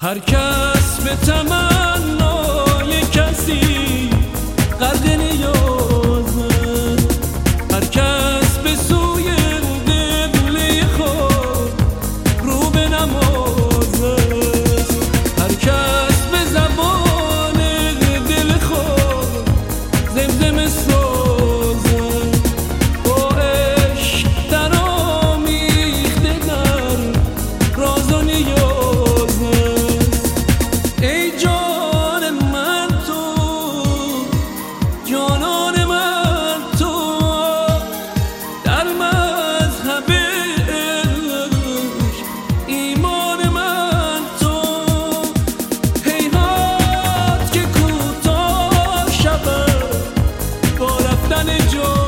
هر کس به تمنای کسی غرق نیازه، هر کس به سوی قبله خود رو به نمازه، هر کس به زبان دل خود زمزمه سازه، با عشق در آمیخته در راز و نیازه. ای جان من تو، جانان من تو، در مذهب عشق ایمان من تو. هیهات که کوتاه شود با رفتن جان